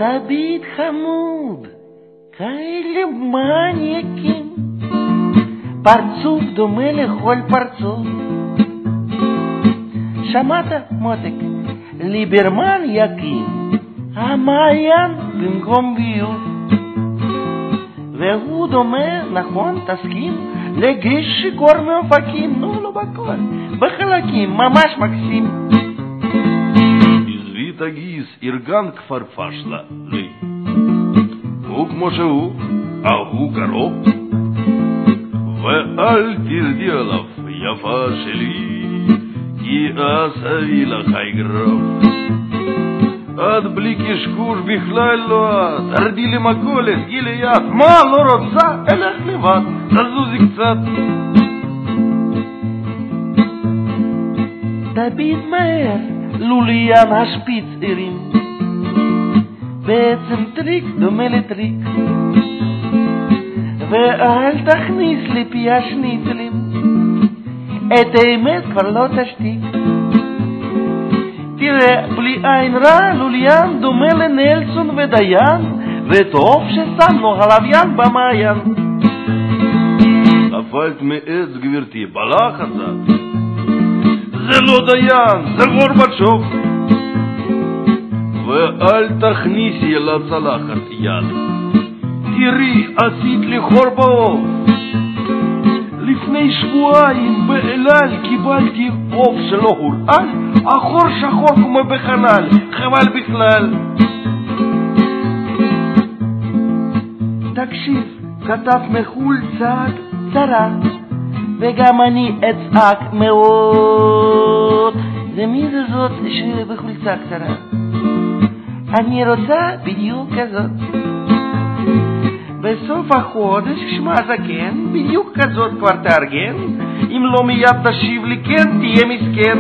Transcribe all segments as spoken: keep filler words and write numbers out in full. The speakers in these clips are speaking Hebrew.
תביט חמוד, כאלה מניאקים, פרצוף דומה לכל פרצוף. שמעת מותק, ליברמן יקים המעיין במקום ביוב, והוא דומה, נכון, תסכים, לגיש שיכור מאופקים, נו לא בכל, בחלקים, ממש מקסים. עזבי תגיס, ארגן כפר פשלה לי, הוא כמו שהוא, ההוא קרוב, ואל תרדי עליו יפה שלי, כי אז אביא לך יגרוב. את בלי קשקוש בכלל לא את, תרדי למכולת, גילי יד, מה לא רוצה? אלך לבד, תזוזי קצת. תביט מהר, לוליין השפיץ עירים, בעצם טריק דומה לטריק, ואל תכניס לפי השניצלים, את האמת כבר לא תשתיק. תראה, בלי עין רע, לוליין דומה לנלסון ודיין, וטוב ששמנו הלוויין במעיין. נפלת מעץ גברתי, בלחץ את. זה לא דיין, זה גורבצ'וב. ואל תכניסי לצלחת יד. תראי, עשית לי חור בעוף. לפני שבועיים באלעל קיבלתי עוף שלא הורעל, החור שחור כמו בחלל, חבל בכלל. תקשיב, כתב מחול צעק צרה, וגם אני אצעק מאוד. זה מי זה זאת שבחולצה קצרה? אני רוצה בדיוק כזאת. בסוף החודש כשמה זקן, בדיוק כזאת כבר תארגן, אם לא מיד תשיב לי כן, תהיה מסכן.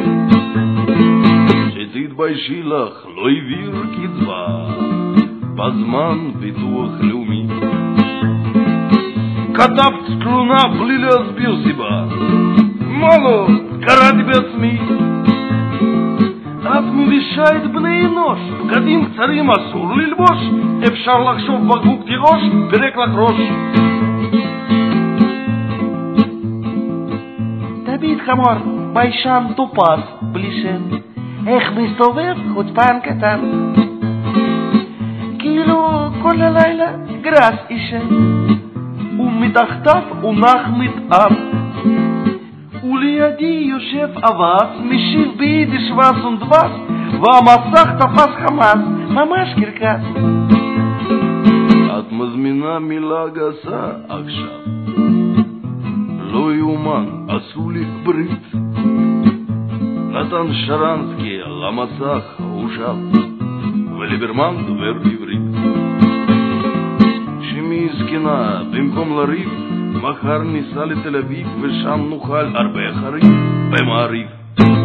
שתתביישי לך, לא העביר קצבה בזמן ביטוח לאומי. כתבת תלונה בלי להסביר סיבה, מה לא, קראתי בעצמי. את מבישה את בני אנוש, בגדים קצרים אסור ללבוש, אפשר לחשוב בקבוק תירוש, פרק לך ראש. תביט חמור, ביישן טופס בלי שם, איך מסתובב חוצפן קטן, כאילו כל הלילה גרס אישן, ומתחתיו הונח מטעם, ולידי יושב אבס, משיב ביידיש ווס ודבס, והמסך תפס חמאס, ממש קרקס. את מזמינה מילה גסה עכשיו, לא יאומן, עשו לי ברית. נתן שרנסקי על המסך הושב, וליברמן דובר עברית. שמי זקנה, במקום לריב, מחר ניסע לתל אביב ושם נוכל הרבה חריף במעריב.